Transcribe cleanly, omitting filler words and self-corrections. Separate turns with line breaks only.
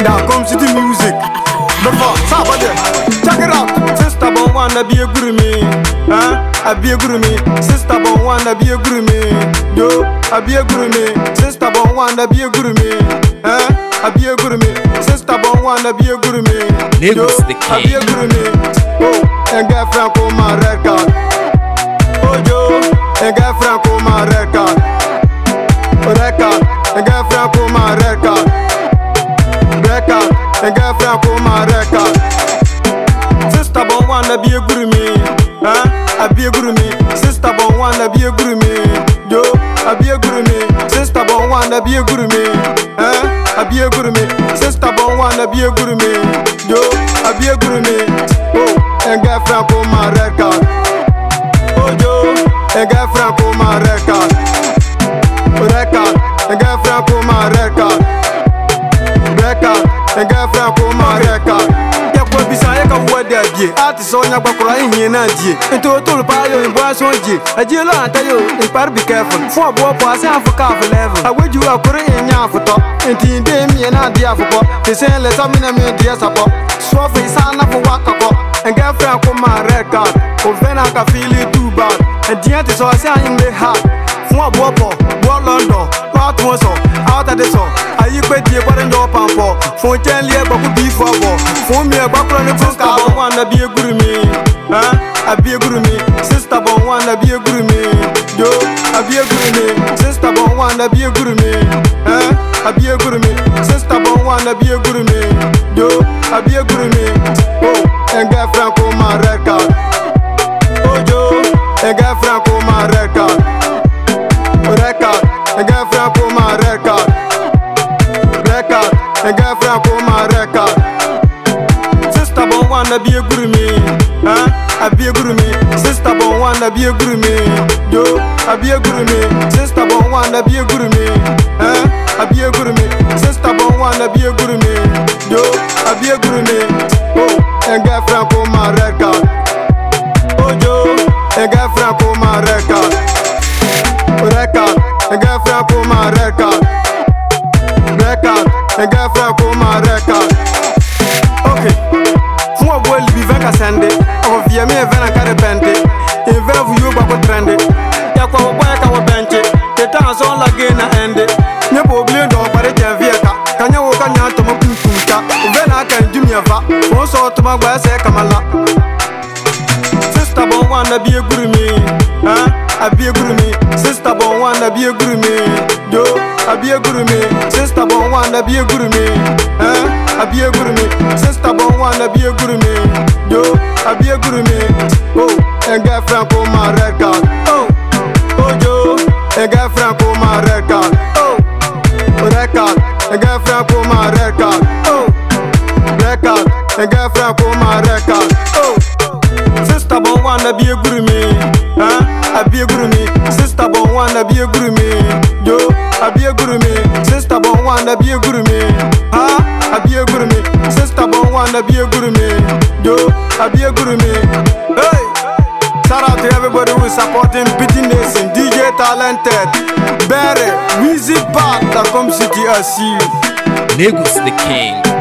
Now come city music. Before, somebody, check it out. Sister born wanna be a guru me, huh? I be a guru me. Sister born wanna be a guru me, yo. I be a guru me. Sister born wanna be a guru me, huh? I be a guru me. Sister born wanna be a guru me, yo. I be a guru me. Oh, and girlfriend call my red card. Oh, yo, and girlfriend call my red card. Red card, and girlfriend call my red card. Red card, and girlfriend call my red card. Sister born wanna be a guru me, huh? I be a guru me. Sister born wanna be a guru me, yo. I be a guru me. Sister born wanna be a guru me, huh? I be a guru me. Sister born wanna be a guru me, yo. I be a guru me. Oh, and girlfriend call my red card. Oh, yo, and girlfriend call my red card. Red card, and girlfriend call my red card. Red card, and girlfriend call my red card. Artist on your back, in Naji. Into a tool pile in Boisonji. A jailer, I tell you, in part be careful. For boy, pass half a car level. I would you are putting in your top. And in Demi and Adia for pop. They say, let's have me a dear support. Swap is son of a waka pop. And girlfriend call my red card. For then I can feel it too bad. And the artist was saying they had. For a boy, London, not one so. Out of the song. I you quit the bottom door pump. For Jelly, but could be for me a buckle on the first I wanna be a guru me, huh? I be a guru me. Sister born wanna be a guru me, yo. I be a guru me. Sister born wanna be a guru me, huh? I be a guru me. Sister born wanna be a guru me, yo. I be a guru me. Oh, and girlfriend call my red card. Oh, yo, and girlfriend call my red card. Red card, and girlfriend call my red card. Red card, and girlfriend call my red card. Sister born wanna be a guru me, huh? I be a guru me. Sister born wanna be a guru me, yo. I be a guru me. Sister born wanna be a guru me, huh? I be a guru me. Sister born wanna be a guru me, yo. I be a guru me. Oh, and girlfriend call my red card. Oh, yo, and girlfriend call my red card. Red card, and girlfriend call my red card. Red card, and girlfriend call my red card. Okay. Will be veka sende of yemi evena kare pente invevu you bako trende ya kwa boya ka wo benche teta so la gena ende nye bo blindo bare janvieka kanya wo kanya to mo kunta vena kan jumia va won so to magba se kamala. Sister born wanna be a guru me, huh? I be a guru me. Sister born wanna be a guru me, yo. I be a guru me. Sister born wanna be a guru me, huh? I be a guru me. Sister born wanna be a guru me, yo. I be a guru me. Oh, and girlfriend call my red card. Oh, oh, yo, and girlfriend call my red card. Oh, red card, and girlfriend call my red card. Oh, red card, and girlfriend call my red card. Oh. Sister born wanna be a guru me, huh? I be a guru me. Sister born wanna be a guru me, yo. I be a guru me. Sister born wanna be a guru me, huh? I be a guru me. Sister born wanna be a guru me, yo. I be a guru me. Hey, shout out to everybody who is supporting Pity Nation, DJ Talented, Barry, Wheezy Park, the Com City, I see you.
Lagos the King.